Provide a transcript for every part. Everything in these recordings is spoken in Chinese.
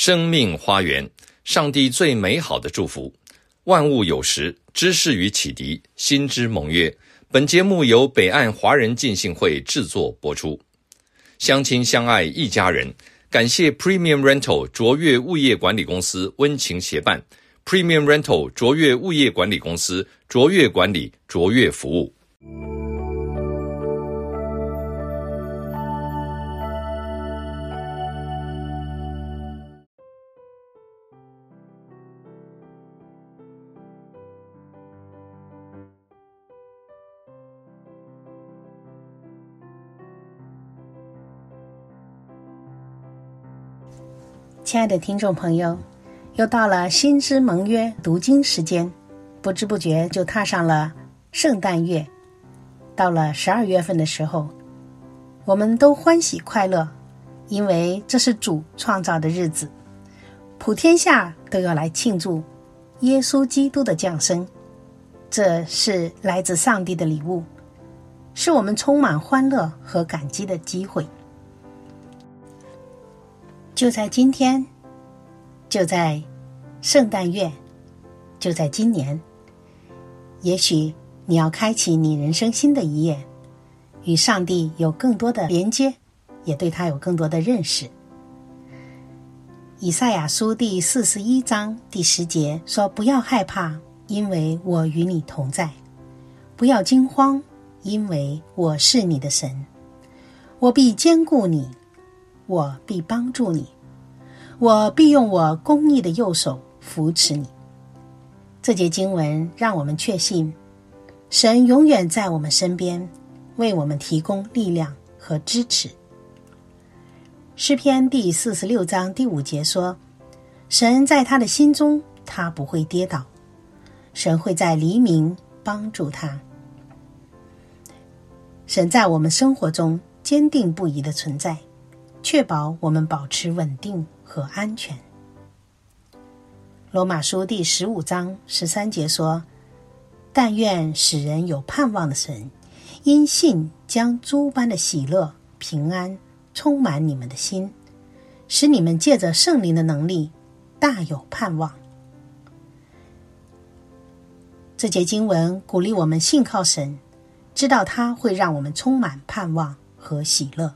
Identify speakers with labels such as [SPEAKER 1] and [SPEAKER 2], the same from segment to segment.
[SPEAKER 1] 生命花园，上帝最美好的祝福。万物有时，知识与启迪，心之盟约。本节目由北岸华人浸信会制作播出。相亲相爱一家人，感谢 Premium Rental 卓越物业管理公司温情协办。Premium Rental 卓越物业管理公司，卓越管理，卓越服务。
[SPEAKER 2] 亲爱的听众朋友，又到了心之盟约读经时间，不知不觉就踏上了圣诞月。到了12月份的时候，我们都欢喜快乐，因为这是主创造的日子，普天下都要来庆祝耶稣基督的降生。这是来自上帝的礼物，是我们充满欢乐和感激的机会。就在今天，就在圣诞月，就在今年，也许你要开启你人生新的一页，与上帝有更多的连接，也对他有更多的认识。以赛亚书第41章第10节说，不要害怕，因为我与你同在，不要惊慌，因为我是你的神，我必坚固你，我必帮助你，我必用我公义的右手扶持你。这节经文让我们确信，神永远在我们身边，为我们提供力量和支持。诗篇第46章第5节说，神在他的心中，他不会跌倒，神会在黎明帮助他。神在我们生活中坚定不移的存在，确保我们保持稳定和安全。罗马书第15章13节说，但愿使人有盼望的神，因信将诸般的喜乐、平安充满你们的心，使你们借着圣灵的能力大有盼望。这节经文鼓励我们信靠神，知道他会让我们充满盼望和喜乐。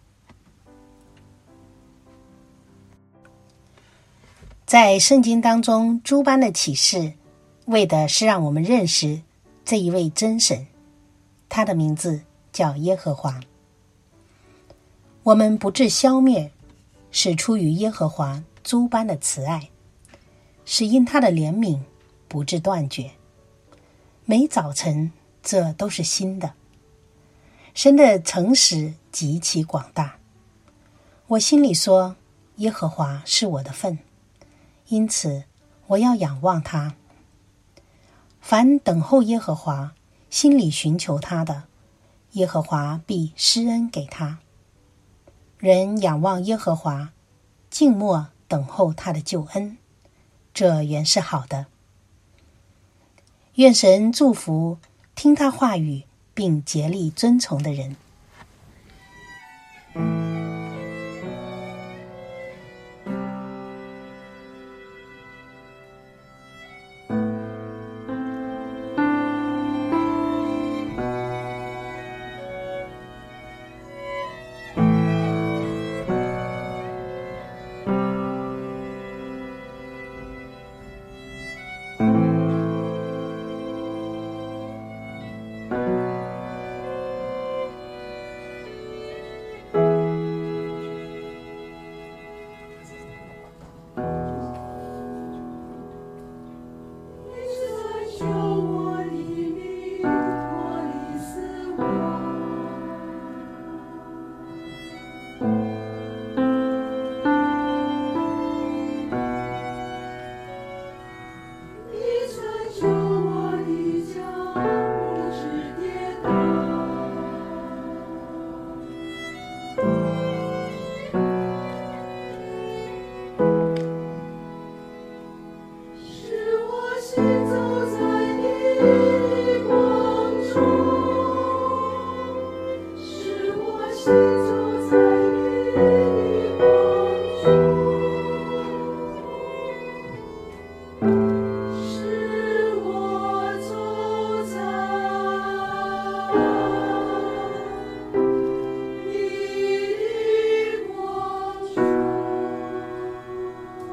[SPEAKER 2] 在圣经当中，诸般的启示为的是让我们认识这一位真神，他的名字叫耶和华。我们不致消灭，是出于耶和华诸般的慈爱，是因他的怜悯不致断绝。每早晨这都是新的。神的诚实极其广大。我心里说，耶和华是我的份，因此我要仰望他。凡等候耶和华，心里寻求他的，耶和华必施恩给他。人仰望耶和华，静默等候他的救恩，这原是好的。愿神祝福听他话语并竭力遵从的人。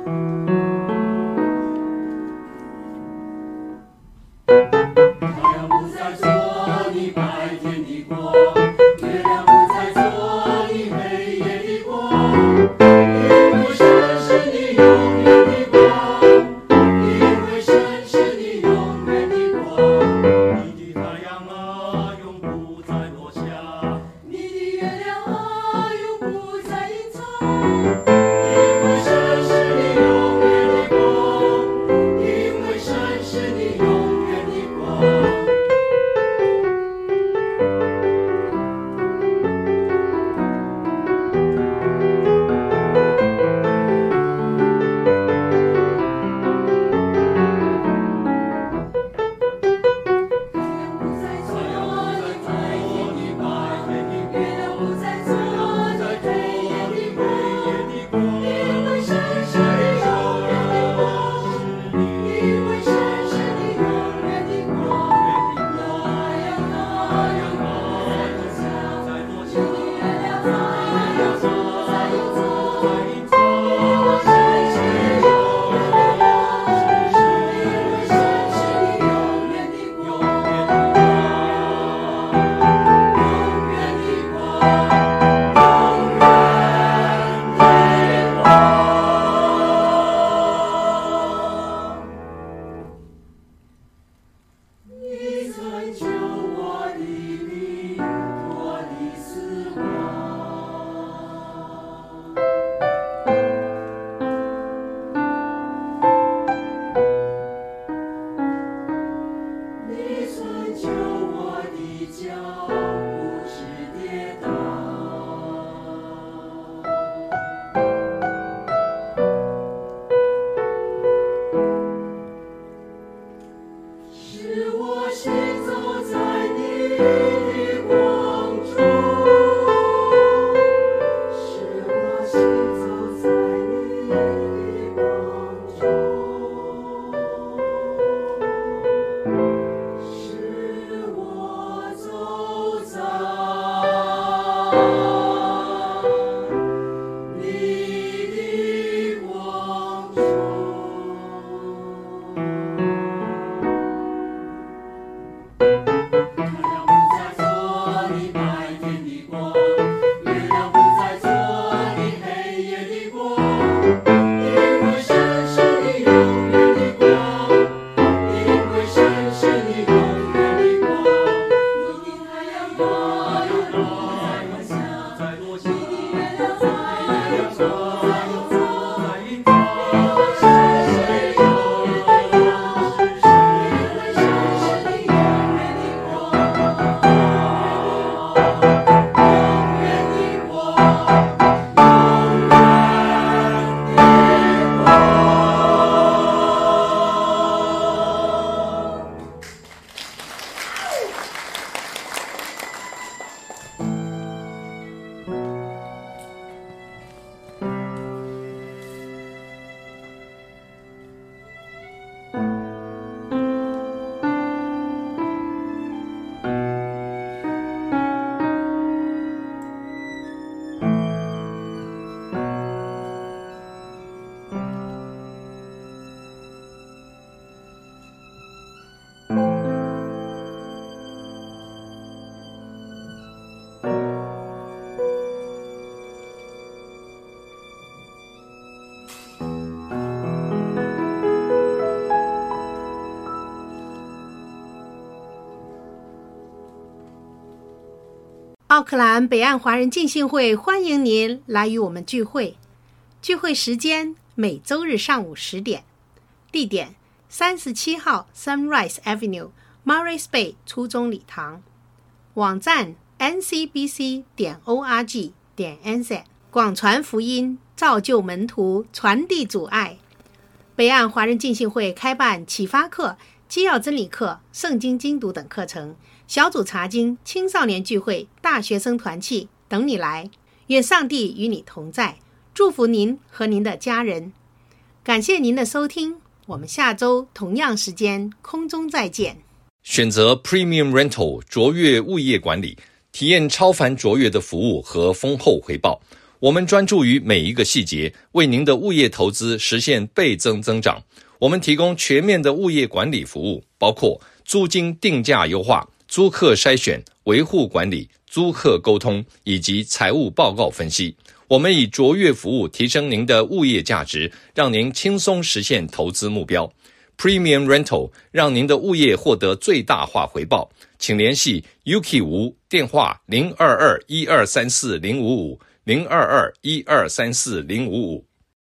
[SPEAKER 2] 奥克兰北岸华人浸信会欢迎您来与我们聚会。聚会时间每周日上午10点，地点37号 Sunrise Avenue、Morris Bay 初中礼堂，网站 ncbc.org.nz， 广传福音，造就门徒，传递主爱。北岸华人浸信会开办启发课、基要真理课、圣经精读等课程，小组查经、青少年聚会、大学生团契，等你来。愿上帝与你同在，祝福您和您的家人。感谢您的收听，我们下周同样时间空中再见。
[SPEAKER 1] 选择 Premium Rental 卓越物业管理，体验超凡卓越的服务和丰厚回报。 我们专注于每一个细节，为您的物业投资实现倍增增长。我们提供全面的物业管理服务，包括租金定价优化、租客筛选、维护管理、租客沟通以及财务报告分析。我们以卓越服务提升您的物业价值，让您轻松实现投资目标。Premium Rental 让您的物业获得最大化回报，请联系 Yuki Wu 电话0221234055 0221234055。